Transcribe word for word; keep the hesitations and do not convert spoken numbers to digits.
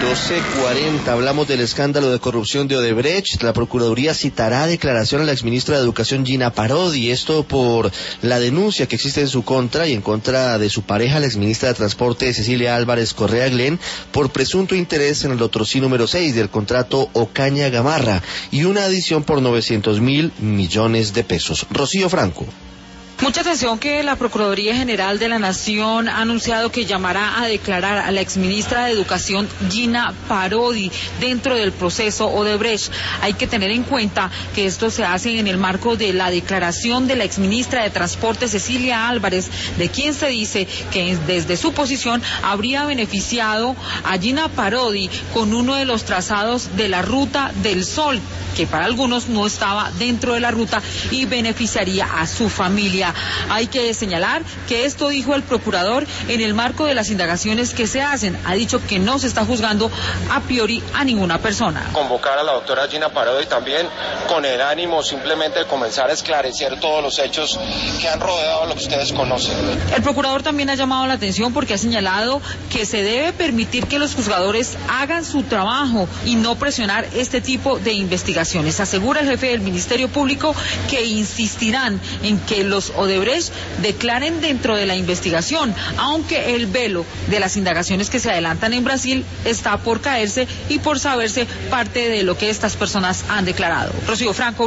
doce cuarenta, hablamos del escándalo de corrupción de Odebrecht. La Procuraduría citará declaración a la exministra de Educación Gina Parodi, esto por la denuncia que existe en su contra y en contra de su pareja, la exministra de Transporte Cecilia Álvarez Correa Glen, por presunto interés en el lotrosí número seis del contrato Ocaña Gamarra y una adición por novecientos mil millones de pesos. Rocío Franco. Mucha atención que la Procuraduría General de la Nación ha anunciado que llamará a declarar a la exministra de Educación Gina Parodi dentro del proceso Odebrecht. Hay que tener en cuenta que esto se hace en el marco de la declaración de la exministra de Transporte Cecilia Álvarez, de quien se dice que desde su posición habría beneficiado a Gina Parodi con uno de los trazados de la Ruta del Sol, que para algunos no estaba dentro de la ruta y beneficiaría a su familia. Hay que señalar que esto dijo el procurador en el marco de las indagaciones que se hacen. Ha dicho que no se está juzgando a priori a ninguna persona. Convocar a la doctora Gina Parodi también con el ánimo simplemente de comenzar a esclarecer todos los hechos que han rodeado lo que ustedes conocen. El procurador también ha llamado la atención porque ha señalado que se debe permitir que los juzgadores hagan su trabajo y no presionar este tipo de investigaciones. Asegura el jefe del Ministerio Público que insistirán en que los Odebrecht declaren dentro de la investigación, aunque el velo de las indagaciones que se adelantan en Brasil está por caerse y por saberse parte de lo que estas personas han declarado. Rocío Franco.